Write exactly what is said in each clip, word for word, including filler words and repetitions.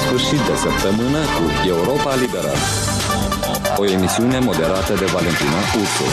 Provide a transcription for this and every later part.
sfârșit de săptămână cu Europa Liberă. O emisiune moderată de Valentina Ursu.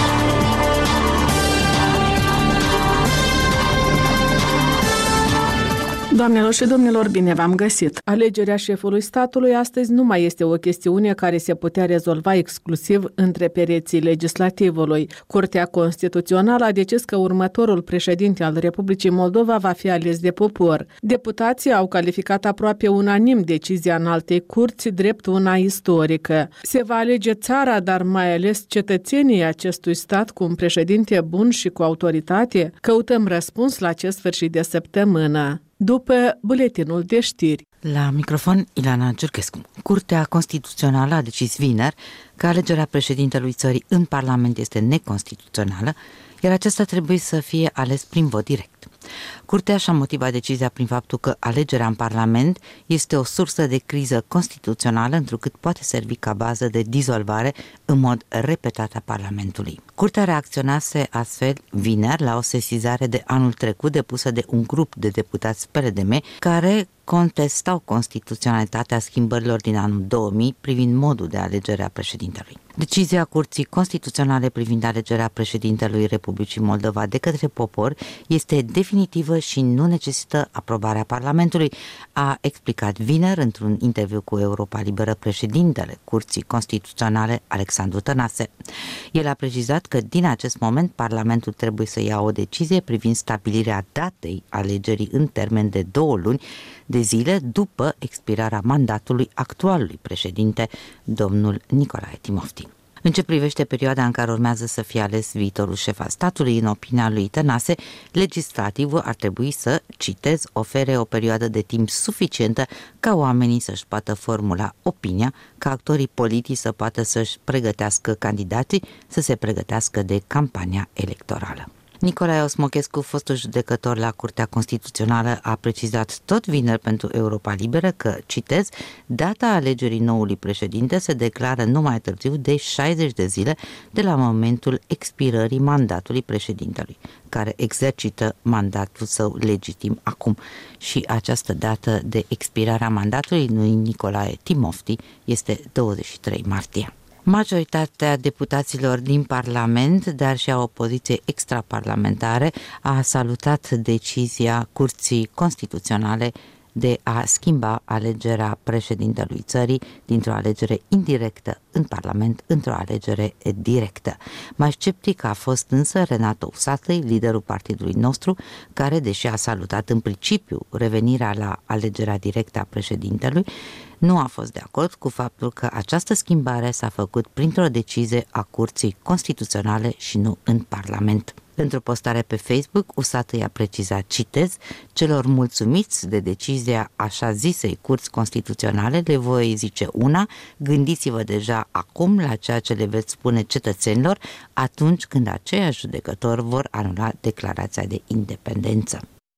Doamnelor și domnilor, bine v-am găsit! Alegerea șefului statului astăzi nu mai este o chestiune care se putea rezolva exclusiv între pereții legislativului. Curtea Constituțională a decis că următorul președinte al Republicii Moldova va fi ales de popor. Deputații au calificat aproape unanim decizia înaltei curți drept una istorică. Se va alege țara, dar mai ales cetățenii acestui stat cu un președinte bun și cu autoritate? Căutăm răspuns la acest sfârșit de săptămână. După buletinul de știri. La microfon, Ilana Giurchescu. Curtea Constituțională a decis vineri că alegerea președintelui țării în Parlament este neconstituțională, iar acesta trebuie să fie ales prin vot direct. Curtea și-a motivat decizia prin faptul că alegerea în Parlament este o sursă de criză constituțională, întrucât poate servi ca bază de dizolvare în mod repetat a Parlamentului. Curtea reacționase astfel vineri la o sesizare de anul trecut depusă de un grup de deputați P R D M care contestau constituționalitatea schimbărilor din anul două mii privind modul de alegere a președintelui. Decizia Curții Constituționale privind alegerea președintelui Republicii Moldova de către popor este definitivă și nu necesită aprobarea Parlamentului, a explicat vineri într-un interviu cu Europa Liberă președintele Curții Constituționale Alexandru Tănase. El a precizat că din acest moment Parlamentul trebuie să ia o decizie privind stabilirea datei alegerii în termen de două luni de zile după expirarea mandatului actualului președinte, domnul Nicolae Timofti. În ce privește perioada în care urmează să fie ales viitorul șef al statului, în opinia lui Tănase, legislativul ar trebui să, citez, ofere o perioadă de timp suficientă ca oamenii să-și poată formula opinia, ca actorii politici să poată să-și pregătească candidații, să se pregătească de campania electorală. Nicolae Osmochescu, fostul judecător la Curtea Constituțională, a precizat tot vineri pentru Europa Liberă că, citez, data alegerii noului președinte se declară nu mai târziu de șaizeci de zile de la momentul expirării mandatului președintelui, care exercită mandatul său legitim acum. Și această dată de expirare a mandatului lui Nicolae Timofti este douăzeci și trei martie. Majoritatea deputaților din Parlament, dar și a opoziției extraparlamentare, a salutat decizia Curții Constituționale de a schimba alegerea președintelui țării dintr-o alegere indirectă în Parlament într-o alegere directă. Mai sceptic a fost însă Renato Usatăi, liderul partidului nostru, care, deși a salutat în principiu revenirea la alegerea directă a președintelui, nu a fost de acord cu faptul că această schimbare s-a făcut printr-o decizie a Curții Constituționale și nu în Parlament. Într-o postare pe Facebook, Usatăi a precizat, citez, celor mulțumiți de decizia așa zisei Curți Constituționale le voi zice una, gândiți-vă deja acum la ceea ce le veți spune cetățenilor atunci când aceiași judecători vor anula declarația de independență.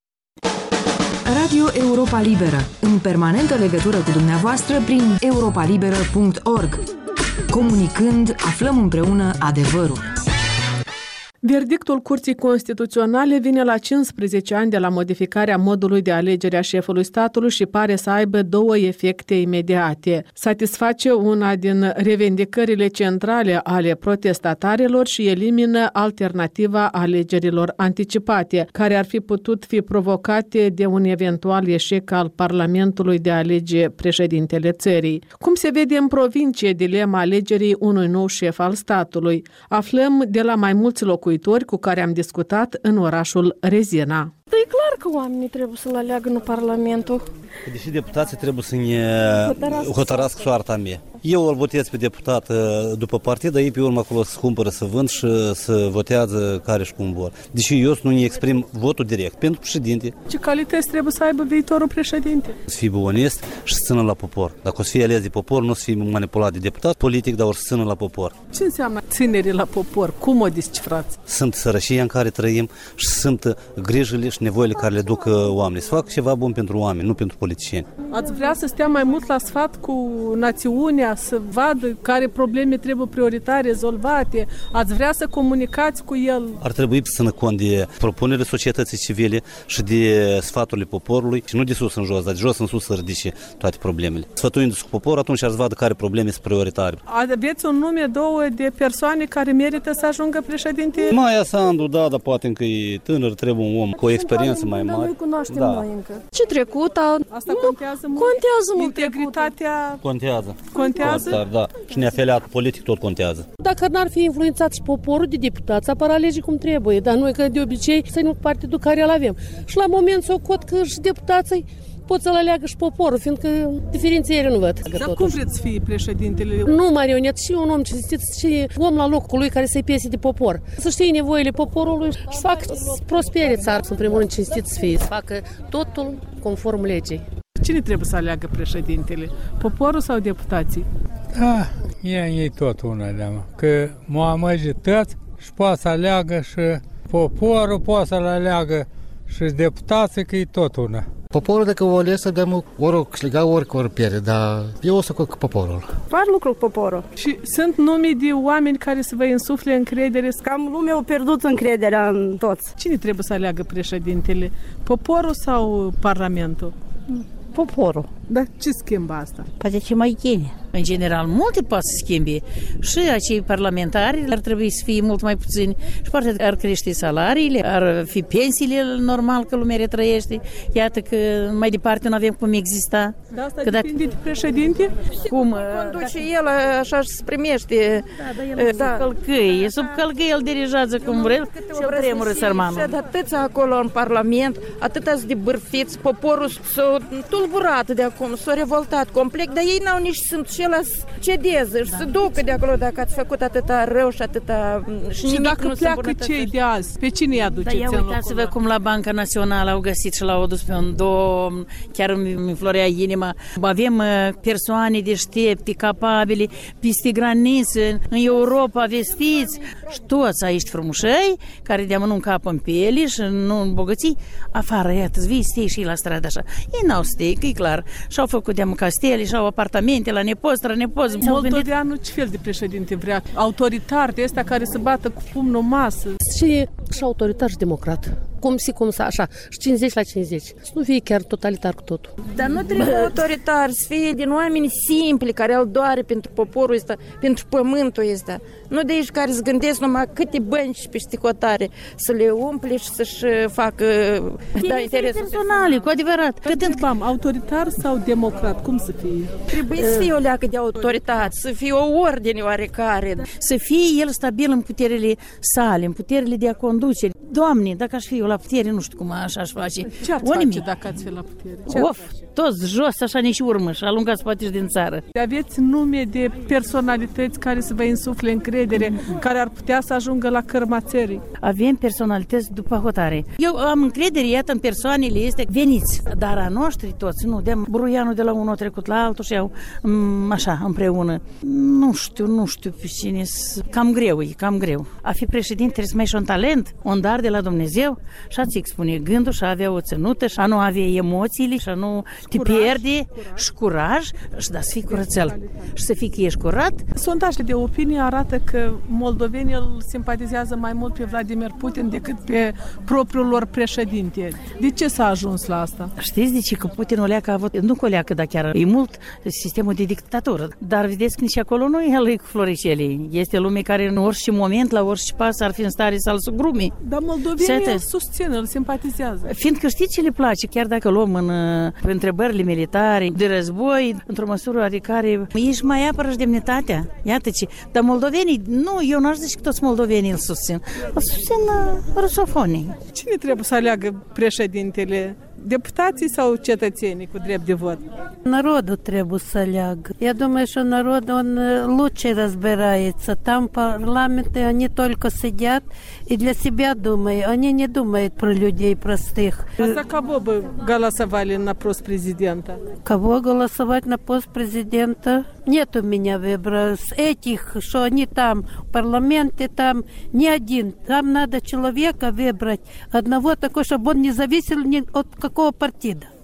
Radio Europa Liberă, în permanentă legătură cu dumneavoastră prin europa liberă punct org. Comunicând, aflăm împreună adevărul. Verdictul Curții Constituționale vine la cincisprezece ani de la modificarea modului de alegere a șefului statului și pare să aibă două efecte imediate. Satisface una din revendicările centrale ale protestatarilor și elimină alternativa alegerilor anticipate, care ar fi putut fi provocate de un eventual eșec al Parlamentului de a alege președintele țării. Cum se vede în provincie dilema alegerii unui nou șef al statului? Aflăm de la mai mulți locuitori cu care am discutat în orașul Rezina. E clar că oamenii trebuie să-l aleagă în Parlamentul. Deși deputații trebuie să ne hotărască soarta mea. Eu îl votez pe deputat după partid, dar ei pe urmă acolo să cumpără, să vând și să votează care și cum vor. Deși eu să nu ne exprim votul direct pentru președinte. Ce calități trebuie să aibă viitorul președinte? Să fie onest și să țină la popor. Dacă o să fie ales de popor, nu o să fie manipulat de deputat politic, dar o să țină la popor. Ce înseamnă ținere la popor? Cum o descifrați? Sunt sărășia în care trăim și sunt grijile și nevoile care le duc oamenii. Să facă ceva bun pentru oameni, nu pentru politicieni. Ați vrea să stea mai mult la sfat cu națiunea, Comisia să vadă care probleme trebuie prioritare rezolvate? Ați vrea să comunicați cu el? Ar trebui să țină cont de propunerile societății civile și de sfaturile poporului și nu de sus în jos, dar de jos în sus să ridice toate problemele. Sfătuindu-se cu poporul, atunci ar să vadă care probleme sunt prioritare. Aveți un nume, două de persoane care merită să ajungă președinte? Maia Sandu, da, dar poate încă e tânăr, trebuie un om cu o experiență mai mare. Noi cunoaștem da. noi încă. Ce trecut, a... Asta contează mult? Contează mult. Integritatea contează. Contează? Contează, da. Și neafiliat politic tot contează. Dacă n-ar fi influențat și poporul de deputați, apar alegii cum trebuie, dar noi, că de obicei, să nu partidul care îl avem. Și la moment s-o cot că și deputații pot să-l aleagă și poporul, fiindcă diferențiere nu văd. Dar cum vreți să fie președintele? Nu marionet, și un om cinstit, și om la locul lui care să-i piese de popor. Să știe nevoile poporului și să facă să prospere țara, în primul rând cinstit să fie, să facă totul conform legii. Cine trebuie să aleagă președintele? Poporul sau deputații? Da, e, e tot una de mă. Că m-am agitat și poate să aleagă și poporul, poate să-l aleagă și deputații, că e tot una. Poporul, dacă o ales, să dăm ori o câștiga, ori ori pierde, dar eu o să cu poporul. Fac lucru cu poporul. Și sunt nume de oameni care să vă insufle încredere? Cam lumea a pierdut încrederea în toți. Cine trebuie să aleagă președintele? Poporul sau Parlamentul? Poporul. Dar ce schimbă asta? Poate ce mai bine. În general, multe pot să schimbi. Și acei parlamentari ar trebui să fie mult mai puțini și poate ar crește salariile, ar fi pensiile normal că lumea retrăiește. Iată că mai departe nu avem cum exista. Da, asta că depinde dacă... de președinte? Cum? Conduce el, așa se primește. Da, dar el da. sub călcâie. Sub călcâie el dirigează cum vrea și el tremură sărmanul. Și atâția acolo în Parlament, atâția de bârfiți, poporul s-a tulburat de acum, s-a revoltat complet, dar ei n-au nici simț și ăla să cedeze și da. să ducă de acolo dacă ați făcut atâta rău și atâta... Și, și dacă nu pleacă cei de azi, pe cine îi aduceți? Dar ia uitați-vă cum la Banca Națională au găsit și l-au adus pe un domn, chiar îmi înflorea inima. Avem persoane deștepte, capabile, peste granițe, în Europa, vestiți, și toți aici frumușei, care de-a mănânc capă în piele și nu îmbogăți, afară, iată, vii, stii și la stradă așa. Ei n-au stei, că e clar. Și-au făcut de-am castele, și-au apartamente la nepoți, strănepoți. Moldoveanul ce fel de președinte vrea? Autoritar, de ăsta care se bată cu pumnul în masă? Și, și autoritar și democrat. Cum si, cum să, așa, și cincizeci la cincizeci. Să nu fie chiar totalitar cu totul. Dar nu trebuie autoritar, să fie din oameni simpli, care îl doare pentru poporul ăsta, pentru pământul ăsta. Nu de aici care îți gândesc numai câte bănci și pe ticotare să le umple și să-și facă da, interesul personale, cu adevărat. Cât întrebam, autoritar sau democrat? Cum să fie? Trebuie să fie o leacă de autoritate, să fie o ordine oarecare. Să fie el stabil în puterile sale, în puterile de a conduce. Doamne, dacă aș fi eu la putere, nu știu cum așa aș face. Ce ați face dacă ați fi la putere? Ce of, toți jos, așa nici urmă și alungați poate și din țară. Aveți nume de personalități care să vă insufle încredere, care ar putea să ajungă la cărma țării? Avem personalități după hotare. Eu am încredere, iată, în persoanele este veniți, dar a noștri toți, nu, de bruianul de la unul trecut la altul și au așa, împreună. Nu știu, nu știu pe cine, cam greu e, cam greu. A fi președinte trebuie să mai și un talent, un dar de la Dumnezeu și a-ți expune gândul și a avea o țănută și a nu avea emoțiile și a nu te curaj, pierde curaj. și curaj și da, să fii curățel și să fii că ești curat. Sondajele de opinie arată că moldovenii îl simpatizează mai mult pe Vladimir Putin decât pe propriul lor președinte. De ce s-a ajuns la asta? Știți de ce? Că Putin o leacă a avut, nu că o leacă, dar chiar e mult sistemul de dictatură. Dar vedeți că nici acolo nu e el cu floricelii. Este lume care în orice moment, la orice pas ar fi în stare să-l sugrume. Dar moldovenii îl susțin, îl simpatizează. Fiindcă știți ce le place, chiar dacă luăm în întrebările militare, de război, într-o măsură oarecare, ești mai apără și demnitatea. Iată ce. Dar moldovenii, nu, eu nu aș zice că toți moldovenii îl susțin. Îl susțin uh, rusofonii. Cine trebuie să aleagă președintele? Deputații sau cetățenii cu drept de vot? Народу trebuie să aleagă. Я думаю, что народ, он лучше разбирается. Там парламенты, они только сидят и для себя думают. Они не думают про людей простых. А за кого бы голосовали на пост президента? Кого голосовать на пост президента? Нет у меня выбора. С этих, что они там, в парламенте, там ни один. Там надо человека выбрать. Одного такого, чтобы он не зависел ни от какого партида.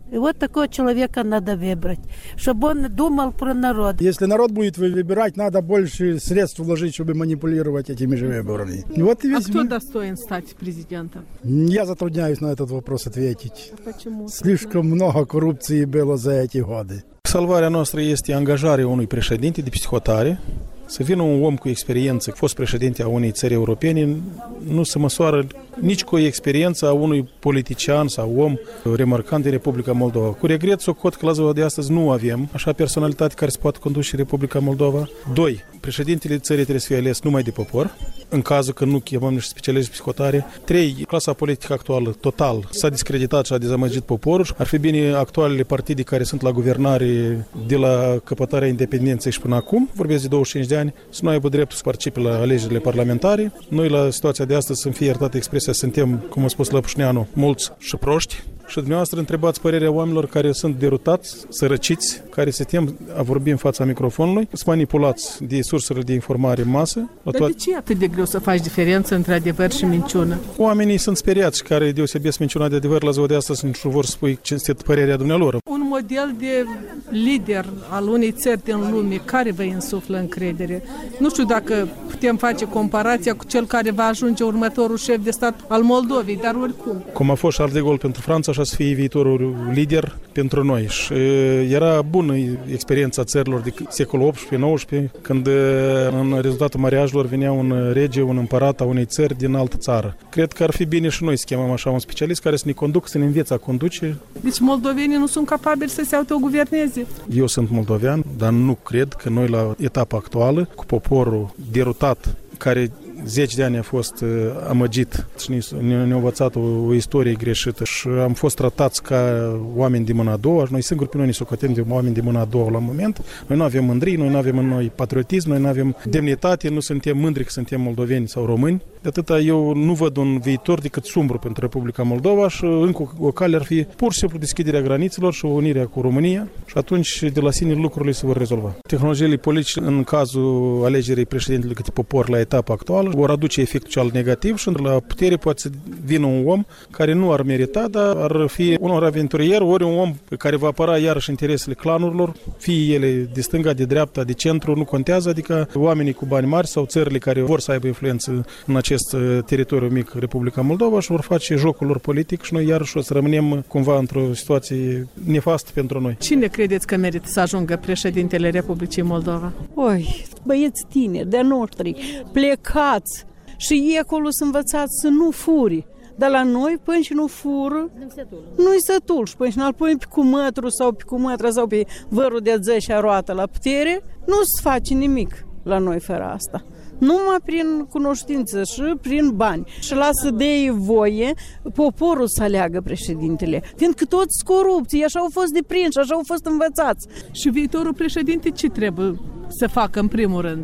И вот такого человека надо выбрать, чтобы он думал про народ. Если народ будет выбирать, надо больше средств вложить, чтобы манипулировать этими же выборами. Вот и весь А кто мир. достоин стать президентом? Я затрудняюсь на этот вопрос ответить. Почему? Слишком много коррупции было за эти годы. Salvarea noastră este angajarea unui președinte de psihotare, să vină un om cu experiență, fost președinte a unei țări europene, nu se măsoară nici cu experiența a unui politician sau om remarcant din Republica Moldova. Cu regret, socot că la ziua de astăzi nu avem așa personalitate care se poate conduce Republica Moldova. Doi, președintele țării trebuie să fie ales numai de popor, în cazul că nu chemăm niște specialiști psihotare. Trei, clasa politică actuală total s-a discreditat și a dezamăgit poporul. Ar fi bine actualele partide care sunt la guvernare de la căpătarea independenței și până acum, vorbesc de douăzeci și cinci de ani, să nu aibă dreptul să participe la alegerile parlamentare. Noi la situația de astăzi, să-mi fie iertată expresia, suntem, cum a spus Lăpușneanu, mulți și proști. Și dumneavoastră întrebați părerea oamenilor care sunt derutați, sărăciți, care se tem a vorbi în fața microfonului, sunt manipulați de sursele de informare în masă. Dar toate... de ce e atât de greu să faci diferență între adevăr și minciună? Oamenii sunt speriați care deosebesc minciuna de adevăr la ziua de astăzi, nici nu vor spui cinstit părerea dumnealor. Un model de lider al unei țări din lume, care vă insuflă încredere? Nu știu dacă putem face comparația cu cel care va ajunge următorul șef de stat al Moldovei, dar oricum. Cum a fost Charles de Gaulle pentru Franța, așa să fie viitorul lider pentru noi. Și era bună experiența țărilor de secolul optsprezece nouăsprezece, când în rezultatul mariajelor venea un rege, un împărat a unei țări din altă țară. Cred că ar fi bine și noi să chemăm așa un specialist care să ne conducă, să ne învețe a conduce. Deci moldovenii nu sunt capabili să se autoguverneze? Eu sunt moldovean, dar nu cred că noi la etapa actuală, cu poporul derutat, care zeci de ani a fost uh, amăgit și ne-a ne învățat o, o istorie greșită și am fost tratați ca oameni de mâna a doua și noi singuri pe noi ne socotem de oameni de mâna a doua la moment. Noi nu avem mândrie, noi nu avem în noi patriotism, noi nu avem demnitate, nu suntem mândri că suntem moldoveni sau români. De atâta eu nu văd un viitor decât sumbru pentru Republica Moldova și încă o cale ar fi pur și simplu deschiderea granițelor și unirea cu România și atunci de la sine lucrurile se vor rezolva. Tehnologiile politice în cazul alegerii președintelui câte popor la etapa actuală vor aduce efectul cel negativ și la putere poate să vină un om care nu ar merita, dar ar fi un aventurier, ori un om care va apăra iarăși interesele clanurilor, fie ele de stânga, de dreapta, de centru, nu contează, adică oamenii cu bani mari sau țările care vor să aibă influență în acest teritoriu mic, Republica Moldova, și vor face jocul lor politic și noi iarăși o să rămânem cumva într-o situație nefastă pentru noi. Cine credeți că merită să ajungă președintele Republicii Moldova? Oi, băieți tineri de-a noștri, plecați și ei acolo să învățați să nu furi. Dar la noi, până și nu fură, nu-i sătul. Și până și n-al pune pe cumătru sau pe cumătra sau pe vărul de zecea roată la putere, nu se face nimic la noi fără asta. Numai prin cunoștință și prin bani. Și lasă de ei voie poporul să aleagă președintele. Fiindcă toți sunt corupții, așa au fost deprinși, așa au fost învățați. Și viitorul președinte ce trebuie să facă în primul rând?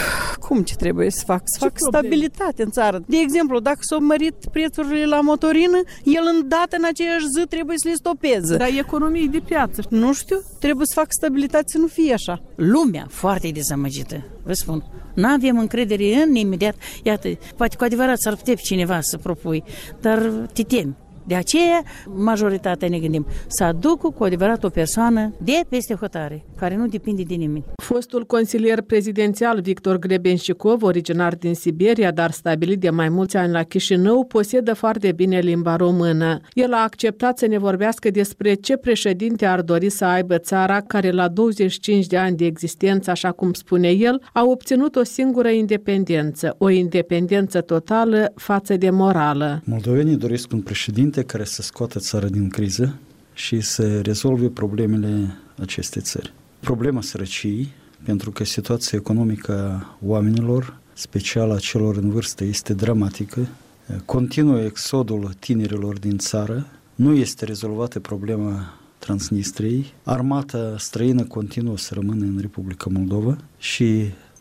Cum ce trebuie să facă? Să facă stabilitate în țară. De exemplu, dacă s-au mărit prețurile la motorină, el îndată în aceeași zi trebuie să le stopeze. Dar economie de piață. Nu știu, trebuie să facă stabilitate să nu fie așa. Lumea foarte dezamăgită, vă spun. Nu avem încredere în imediat. Iată, poate cu adevărat s-ar putea pe cineva să propui, dar te temi. De aceea, majoritatea ne gândim să aducă cu adevărat o persoană de peste hotare, care nu depinde de nimeni. Fostul consilier prezidențial Victor Grebenșicov, originar din Siberia, dar stabilit de mai mulți ani la Chișinău, posedă foarte bine limba română. El a acceptat să ne vorbească despre ce președinte ar dori să aibă țara care la douăzeci și cinci de ani de existență, așa cum spune el, a obținut o singură independență, o independență totală față de morală. Moldovenii doresc un președinte care să scoată țara din criză și să rezolve problemele acestei țări. Problema sărăciei, pentru că situația economică a oamenilor, special a celor în vârstă, este dramatică. Continuă exodul tinerilor din țară, nu este rezolvată problema Transnistriei, armata străină continuă să rămână în Republica Moldova și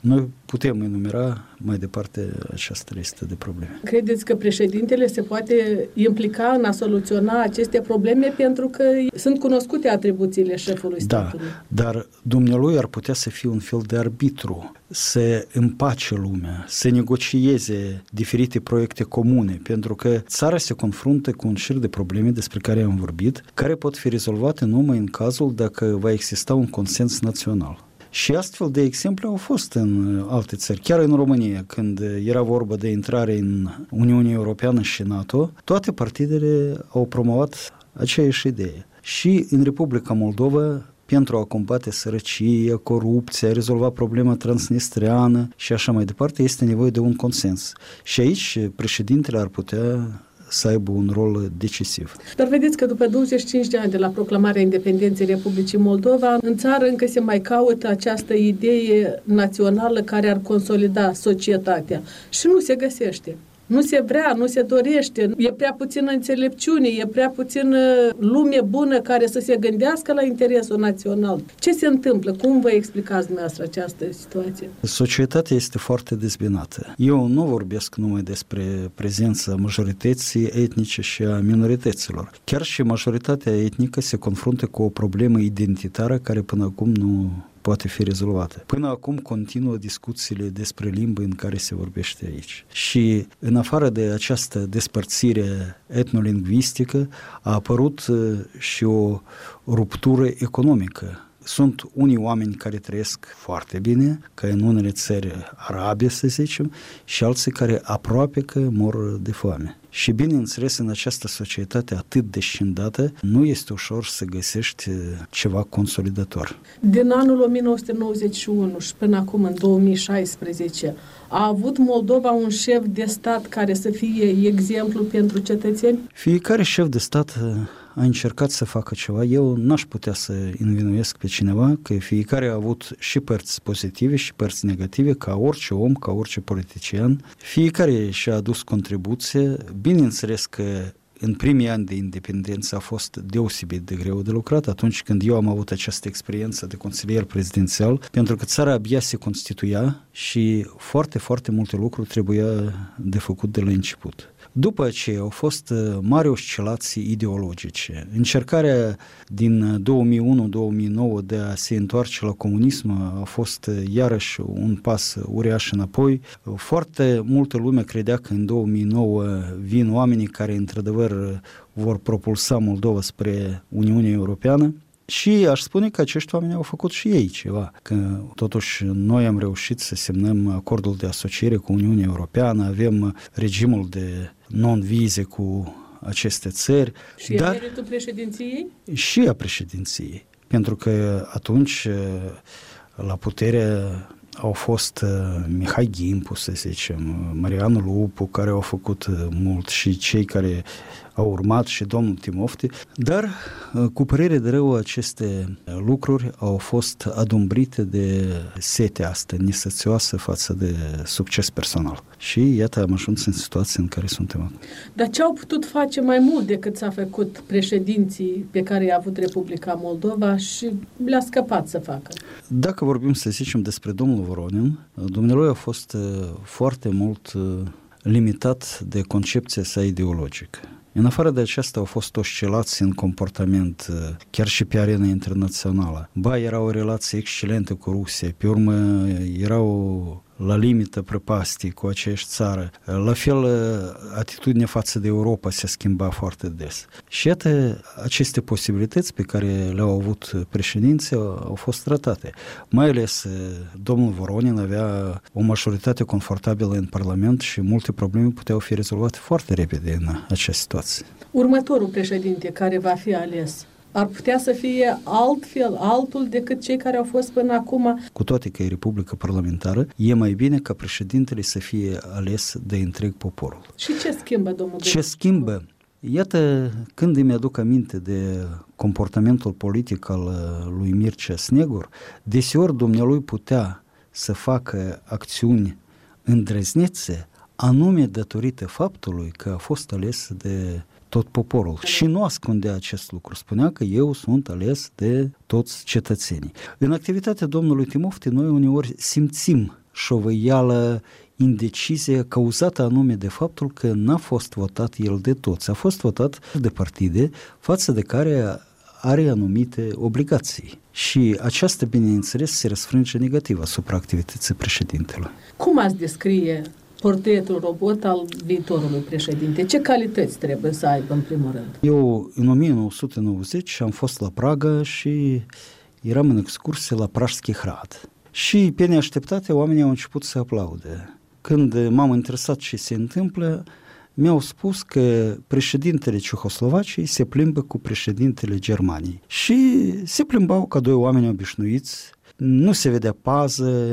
Noi putem enumera mai departe această listă de probleme. Credeți că președintele se poate implica în a soluționa aceste probleme pentru că sunt cunoscute atribuțiile șefului statului? Da, dar dumnealui ar putea să fie un fel de arbitru, să împace lumea, să negocieze diferite proiecte comune, pentru că țara se confruntă cu un șir de probleme despre care am vorbit, care pot fi rezolvate numai în cazul dacă va exista un consens național. Și astfel de exemple au fost în alte țări, chiar în România, când era vorba de intrare în Uniunea Europeană și NATO, toate partidele au promovat aceeași idee. Și în Republica Moldova, pentru a combate sărăcie, corupția, a rezolva problema transnistreană și așa mai departe, este nevoie de un consens. Și aici președintele ar putea să aibă un rol decisiv. Dar vedeți că după douăzeci și cinci de ani de la proclamarea independenței Republicii Moldova, în țară încă se mai caută această idee națională care ar consolida societatea și nu se găsește. Nu se vrea, nu se dorește, e prea puțină înțelepciune, e prea puțină lume bună care să se gândească la interesul național. Ce se întâmplă? Cum vă explicați dumneavoastră această situație? Societatea este foarte dezbinată. Eu nu vorbesc numai despre prezența majorității etnice și a minorităților. Chiar și majoritatea etnică se confruntă cu o problemă identitară care până acum nu poate fi rezolvată. Până acum continuă discuțiile despre limbă în care se vorbește aici. Și în afară de această despărțire etnolingvistică a apărut și o ruptură economică. Sunt unii oameni care trăiesc foarte bine, ca în unele țări arabe, să zicem, și alții care aproape că mor de foame. Și bineînțeles, în această societate atât de scindată, nu este ușor să găsești ceva consolidator. Din anul o mie nouă sute nouăzeci și unu și până acum, în două mii șaisprezece, a avut Moldova un șef de stat care să fie exemplu pentru cetățeni? Fiecare șef de stat a încercat să facă ceva. Eu n-aș putea să învinuiesc pe cineva, că fiecare a avut și părți pozitive și părți negative, ca orice om, ca orice politician. Fiecare și-a adus contribuție. Bineînțeles că în primii ani de independență a fost deosebit de greu de lucrat, atunci când eu am avut această experiență de consilier prezidențial, pentru că țara abia se constituia și foarte, foarte multe lucruri trebuia de făcut de la început. După aceea au fost mari oscilații ideologice. Încercarea din două mii unu două mii nouă de a se întoarce la comunism a fost iarăși un pas uriaș înapoi. Foarte multă lume credea că în două mii nouă vin oamenii care într-adevăr vor propulsa Moldova spre Uniunea Europeană. Și aș spune că acești oameni au făcut și ei ceva, că totuși noi am reușit să semnăm acordul de asociere cu Uniunea Europeană, avem regimul de non-vize cu aceste țări. Și dar e meritul președinției? Și a președinției, pentru că atunci la putere au fost Mihai Gimpu, să zicem, Marian Lupu, care au făcut mult, și cei care au urmat, și domnul Timofte, dar cu părere de rău aceste lucruri au fost adumbrite de setea asta nesățioasă față de succes personal. Și iată am ajuns în situația în care suntem acum. Dar ce au putut face mai mult decât s-a făcut președinții pe care i-a avut Republica Moldova și le-a scăpat să facă? Dacă vorbim, să zicem, despre domnul Voronin, dumnealui a fost foarte mult limitat de concepția sa ideologică. În afară de aceasta au fost oscilații în comportament, chiar și pe arena internațională. Ba, era o relație excelentă cu Rusia, pe urmă erau la limită prăpastii cu aceeași țară. La fel, atitudinea față de Europa se schimba foarte des. Și iată, aceste posibilități pe care le-au avut președinții au fost tratate. Mai ales domnul Voronin avea o majoritate confortabilă în Parlament și multe probleme puteau fi rezolvate foarte repede în această situație. Următorul președinte care va fi ales ar putea să fie altfel, altul decât cei care au fost până acum? Cu toate că e Republică Parlamentară, e mai bine ca președintele să fie ales de întreg poporul. Și ce schimbă, domnul? Ce schimbă? Iată, când îmi aduc aminte de comportamentul politic al lui Mircea Snegur, deseori dumnealui putea să facă acțiuni îndrăznețe, anume datorită faptului că a fost ales de tot poporul. Și nu ascundea acest lucru. Spunea că eu sunt ales de toți cetățenii. În activitatea domnului Timofte, noi uneori simțim șovăială, indecizie cauzată anume de faptul că n-a fost votat el de toți, a fost votat de partide față de care are anumite obligații. Și aceasta, bineînțeles, se răsfrânge negativ asupra activității președintelui. Cum ați descrie portretul robot al viitorului președinte? Ce calități trebuie să aibă în primul rând? Eu în o mie nouă sute nouăzeci am fost la Praga și eram în excursie la Pražský hrad. Și pe neașteptate oamenii au început să aplaude. Când m-am interesat ce se întâmplă, mi-au spus că președintele Cehoslovaciei se plimbă cu președintele Germaniei. Și se plimbau ca doi oameni obișnuiți, nu se vedea pază,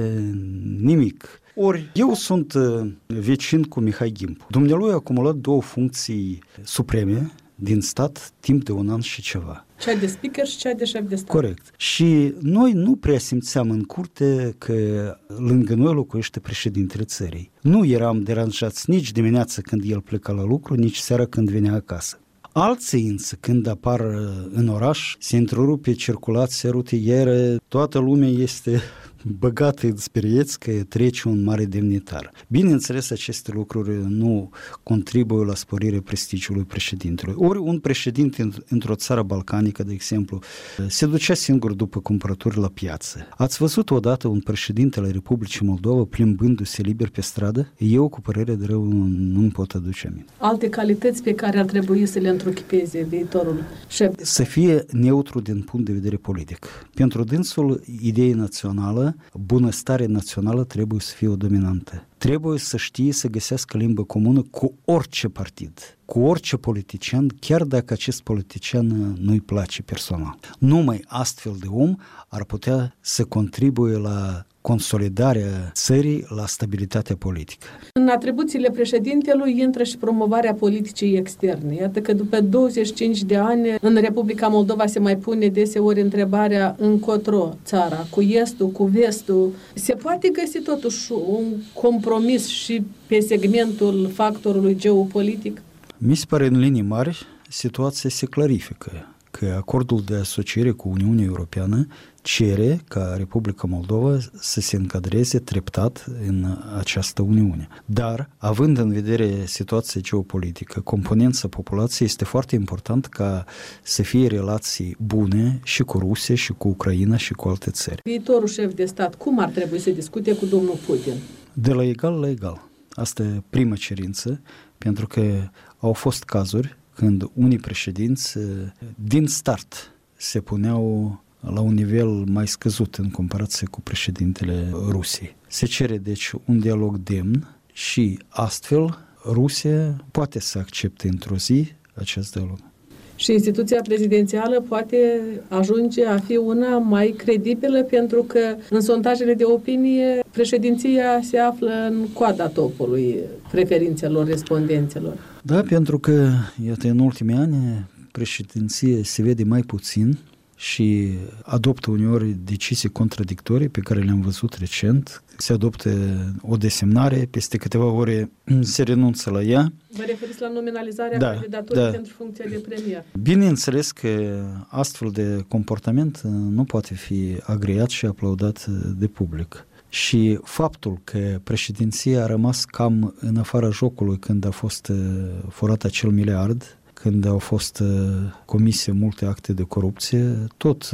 nimic. Ori eu sunt vecin cu Mihai Gimpu. Dumnealui a acumulat două funcții supreme din stat timp de un an și ceva. Cea de speaker și cea de șef de stat. Corect. Și noi nu prea simțeam în curte că lângă noi locuiește președintele țării. Nu eram deranjați nici dimineața când el pleca la lucru, nici seara când venea acasă. Alții însă, când apar în oraș, se întrerupe circulația rutieră, toată lumea este băgată în sperieți că trece un mare demnitar. Bineînțeles, aceste lucruri nu contribuie la sporirea prestigiului președintelui. Ori un președinte într-o țară balcanică, de exemplu, se ducea singur după cumpărături la piață. Ați văzut odată un președinte al Republicii Moldova plimbându-se liber pe stradă? Eu, cu părere de rău, nu-mi pot aduce aminte. Alte calități pe care ar trebui să le întruchipeze viitorul șef de Să fie neutru din punct de vedere politic. Pentru dânsul, ideea națională, bunăstarea națională trebuie să fie o dominantă. Trebuie să știe să găsească limbă comună cu orice partid, cu orice politician, chiar dacă acest politician nu-i place personal. Numai astfel de om ar putea să contribuie la consolidarea țării, la stabilitatea politică. În atribuțiile președintelui intră și promovarea politicii externe. Iată că după douăzeci și cinci de ani în Republica Moldova se mai pune deseori întrebarea încotro țara, cu estul, cu vestul. Se poate găsi totuși un compromis și pe segmentul factorului geopolitic? Mi se pare în linii mari situația se clarifică, că acordul de asociere cu Uniunea Europeană cere ca Republica Moldova să se încadreze treptat în această Uniune. Dar, având în vedere situația geopolitică, componența populației, este foarte important ca să fie relații bune și cu Rusia, și cu Ucraina, și cu alte țări. Viitorul șef de stat, cum ar trebui să discute cu domnul Putin? De la egal la egal. Asta e prima cerință, pentru că au fost cazuri când unii președinți din start se puneau la un nivel mai scăzut în comparație cu președintele Rusiei. Se cere deci un dialog demn și astfel Rusia poate să accepte într-o zi acest dialog. Și instituția prezidențială poate ajunge a fi una mai credibilă, pentru că în sondajele de opinie președinția se află în coada topului preferințelor respondenților. Da, pentru că, iată, în ultimii ani președinția se vede mai puțin și adoptă uneori decizii contradictorii pe care le-am văzut recent. Se adoptă o desemnare, peste câteva ore se renunță la ea. Vă referiți la nominalizarea da, candidaturii da. pentru funcția de premier? Bineînțeles că astfel de comportament nu poate fi agreat și aplaudat de public. Și faptul că președinția a rămas cam în afara jocului când a fost furat acel miliard, când au fost comise multe acte de corupție, tot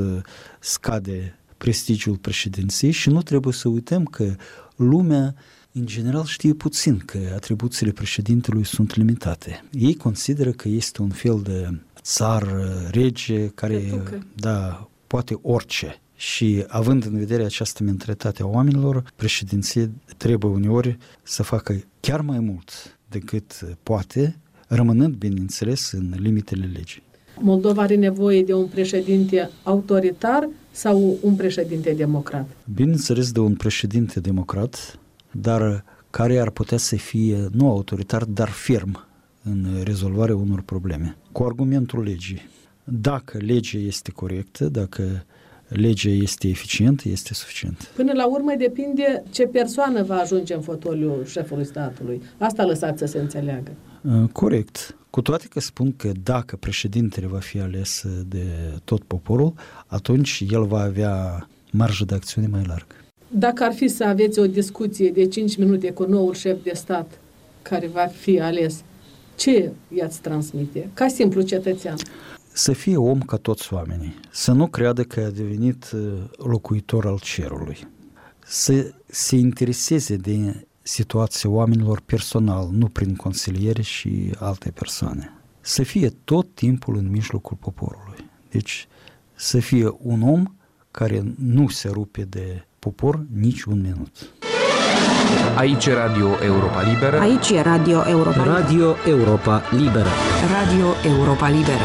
scade prestigiul președinției și nu trebuie să uităm că lumea în general știe puțin că atribuțiile președintelui sunt limitate. Ei consideră că este un fel de țar, rege, care da, poate orice. Și având în vedere această mentalitate a oamenilor, președinția trebuie uneori să facă chiar mai mult decât poate, rămânând, bineînțeles, în limitele legii. Moldova are nevoie de un președinte autoritar sau un președinte democrat? Bineînțeles, de un președinte democrat, dar care ar putea să fie nu autoritar, dar ferm în rezolvarea unor probleme. Cu argumentul legii. Dacă legea este corectă, dacă legea este eficientă, este suficient. Până la urmă depinde ce persoană va ajunge în fotoliul șefului statului. Asta lăsați să se înțeleagă. Corect. Cu toate că spun că dacă președintele va fi ales de tot poporul, atunci el va avea marjă de acțiune mai largă. Dacă ar fi să aveți o discuție de cinci minute cu noul șef de stat care va fi ales, ce i-ați transmite? Ca simplu cetățean. Să fie om ca toți oamenii, să nu creadă că a devenit locuitor al cerului, să se intereseze de situația oamenilor personal, nu prin consiliere și alte persoane. Să fie tot timpul în mijlocul poporului. Deci să fie un om care nu se rupe de popor nici un minut. Aici e Radio Europa Liberă. Aici e Radio Europa Liberă. Radio Europa Liberă. Radio Europa Liberă.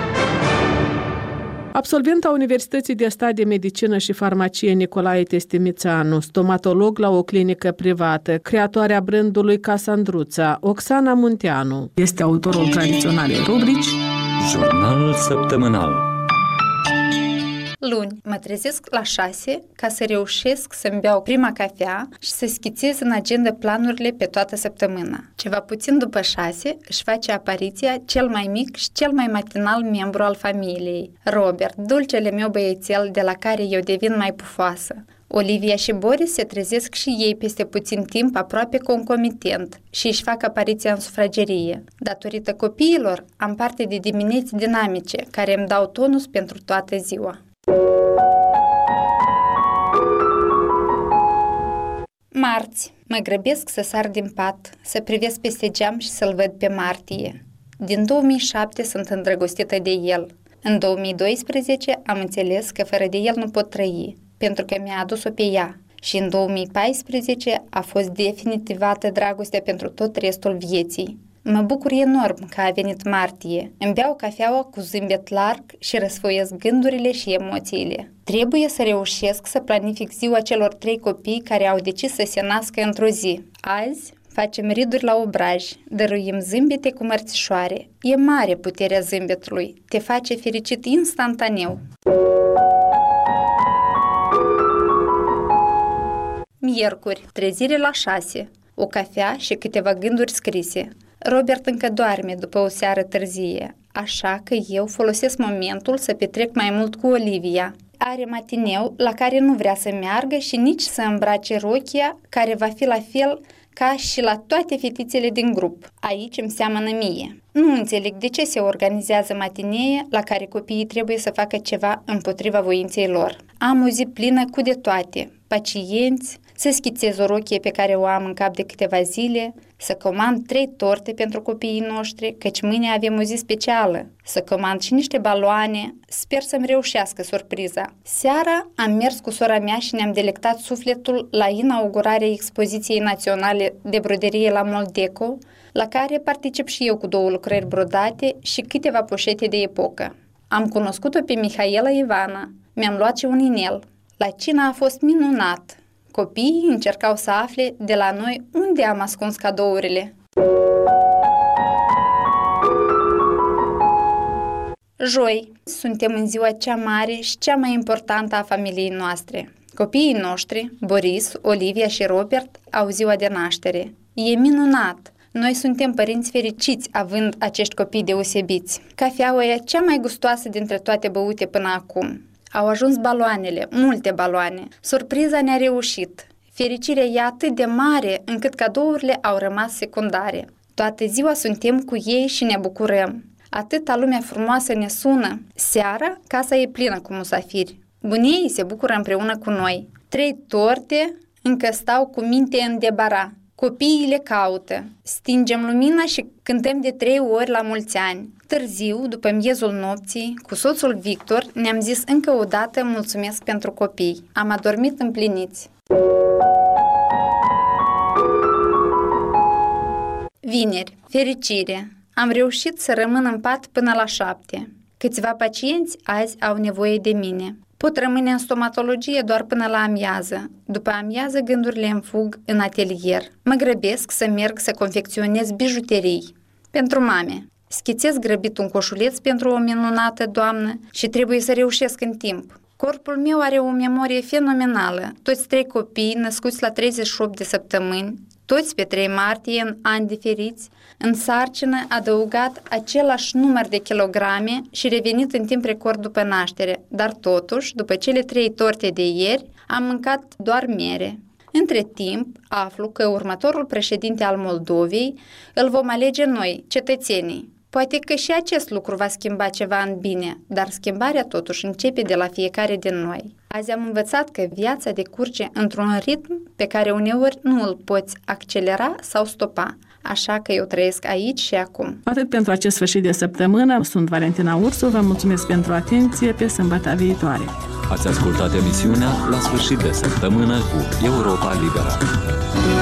Absolventa Universității de Stat de Medicină și Farmacie Nicolae Testimițanu, stomatolog la o clinică privată, creatoarea brandului Casandruța, Oxana Munteanu, este autorul tradiționalei rubrici Jurnalul săptămânal. Luni, mă trezesc la șase ca să reușesc să-mi beau prima cafea și să schițez în agenda planurile pe toată săptămâna. Ceva puțin după șase își face apariția cel mai mic și cel mai matinal membru al familiei, Robert, dulcele meu băiețel de la care eu devin mai pufoasă. Olivia și Boris se trezesc și ei peste puțin timp aproape concomitent și își fac apariția în sufragerie. Datorită copiilor, am parte de dimineți dinamice care îmi dau tonus pentru toată ziua. Marți. Mă grăbesc să sar din pat, să privesc peste geam și să-l văd pe Martie. Din două mii șapte sunt îndrăgostită de el. În două mii doisprezece am înțeles că fără de el nu pot trăi, pentru că mi-a adus-o pe ea. Și în două mii paisprezece a fost definitivată dragostea pentru tot restul vieții. Mă bucur enorm că a venit Martie. Îmi beau cafeaua cu zâmbet larg și răsfoiesc gândurile și emoțiile. Trebuie să reușesc să planific ziua celor trei copii care au decis să se nască într-o zi. Azi facem riduri la obraj, dăruim zâmbete cu mărțișoare. E mare puterea zâmbetului, te face fericit instantaneu. Miercuri, trezire la șase, o cafea și câteva gânduri scrise. Robert încă doarme după o seară târzie, așa că eu folosesc momentul să petrec mai mult cu Olivia. Are matineu la care nu vrea să meargă și nici să îmbrace rochia, care va fi la fel ca și la toate fetițele din grup. Aici îmi seamănă mie. Nu înțeleg de ce se organizează matinee la care copiii trebuie să facă ceva împotriva voinței lor. Am o zi plină cu de toate, pacienți, să schițez o rochie pe care o am în cap de câteva zile, să comand trei torte pentru copiii noștri, căci mâine avem o zi specială, să comand și niște baloane, sper să-mi reușească surpriza. Seara am mers cu sora mea și ne-am delectat sufletul la inaugurarea expoziției naționale de broderie la Moldeco, la care particip și eu cu două lucrări brodate și câteva poșete de epocă. Am cunoscut-o pe Mihaela Ivana, mi-am luat și un inel. La cină a fost minunat. Copiii încercau să afle de la noi unde am ascuns cadourile. Joi, suntem în ziua cea mare și cea mai importantă a familiei noastre. Copiii noștri, Boris, Olivia și Robert, au ziua de naștere. E minunat! Noi suntem părinți fericiți având acești copii deosebiți. Cafeaua e cea mai gustoasă dintre toate băute până acum. Au ajuns baloanele, multe baloane. Surpriza ne-a reușit. Fericirea e atât de mare încât cadourile au rămas secundare. Toată ziua suntem cu ei și ne bucurăm. Atâta lumea frumoasă ne sună. Seara, casa e plină cu musafiri. Bunii se bucură împreună cu noi. Trei torte încă stau cu minte în debara. Copiii le caută. Stingem lumina și cântăm de trei ori la mulți ani. Târziu, după miezul nopții, cu soțul Victor, ne-am zis încă o dată mulțumesc pentru copii. Am adormit împliniți. Vineri, fericire. Am reușit să rămân în pat până la șapte. Câțiva pacienți azi au nevoie de mine. Pot rămâne în stomatologie doar până la amiază. După amiază, gândurile îmi fug în atelier. Mă grăbesc să merg să confecționez bijuterii. Pentru mame. Schițez grăbit un coșuleț pentru o minunată doamnă și trebuie să reușesc în timp. Corpul meu are o memorie fenomenală. Toți trei copii, născuți la treizeci și opt de săptămâni, toți pe trei martie, în ani diferiți, în sarcină, adăugat același număr de kilograme și revenit în timp record după naștere, dar totuși, după cele trei torte de ieri, Am mâncat doar mere. Între timp, aflu că următorul președinte al Moldovei îl vom alege noi, cetățenii. Poate că și acest lucru va schimba ceva în bine, dar schimbarea totuși începe de la fiecare din noi. Azi am învățat că viața decurge într-un ritm pe care uneori nu îl poți accelera sau stopa. Așa că eu trăiesc aici și acum. Atât pentru acest sfârșit de săptămână. Sunt Valentina Ursu, vă mulțumesc pentru atenție, pe sâmbătă viitoare. Ați ascultat emisiunea La sfârșit de săptămână cu Europa Liberă.